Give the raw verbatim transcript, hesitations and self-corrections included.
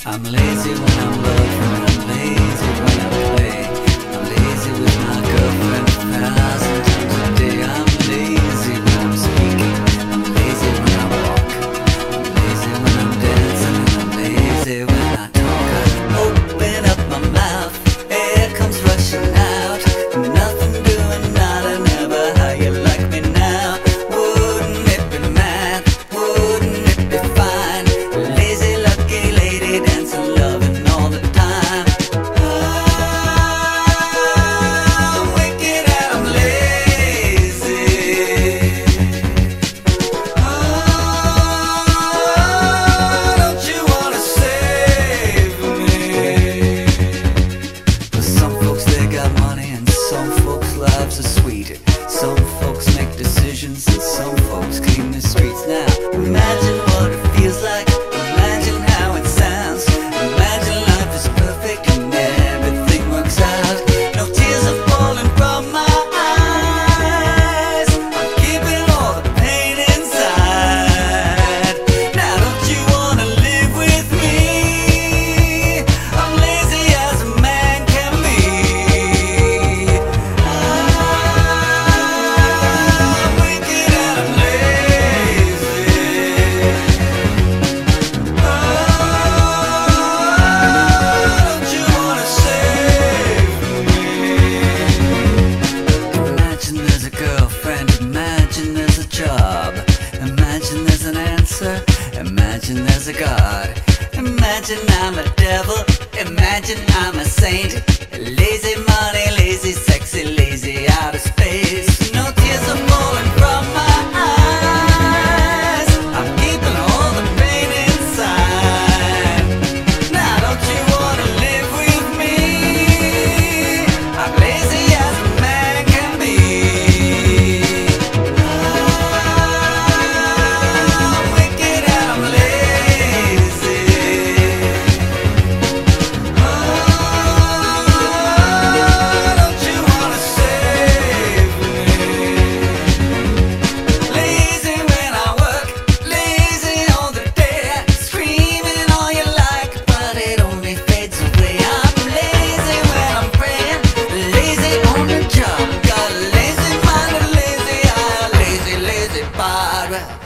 I'm lazy when I'm loving, I'm lazy when I play. I'm lazy with my girlfriend a thousand times a day. I'm lazy when I'm speaking, I'm lazy when I walk, I'm lazy when I'm dancing, and I'm lazy when I talk. I open up my mouth, air comes rushing out, nothing doing, nada, never. How you like me now? Wouldn't it be mad? Wouldn't it be fine? Lazy, lucky lady, dancing, loving all the time. I'm wicked and I'm lazy. Oh, don't you wanna save me? But some folks, they got money, and some folks' lives are sweet. Some folks make decisions, and some folks clean the streets. Now, imagine what it feels like. Imagine how it sounds. Imagine life is perfect and everything works out. No tears are falling from my eyes. I'm keeping all the pain inside. Now, don't you wanna live with me? I'm lazy as a man can be. I'm wicked and I'm lazy. Oh, don't you wanna save me? Imagine there's a girlfriend, imagine there's a job, imagine there's an answer, imagine there's a God. Imagine I'm a devil, imagine I'm a saint. Lazy money, lazy sexy, lazy out of space. No tears are falling from my eyes. I'm keeping all the pain inside. Now don't you wanna live with me? I'm lazy as a man can be. I'm wicked and I'm lazy. Oh, don't you wanna save me? Lazy when I work, lazy all the day, screaming all you like, but it only fades away. I'm lazy when I'm praying, lazy on the job, got a lazy mind, a lazy eye, a lazy, lazy body.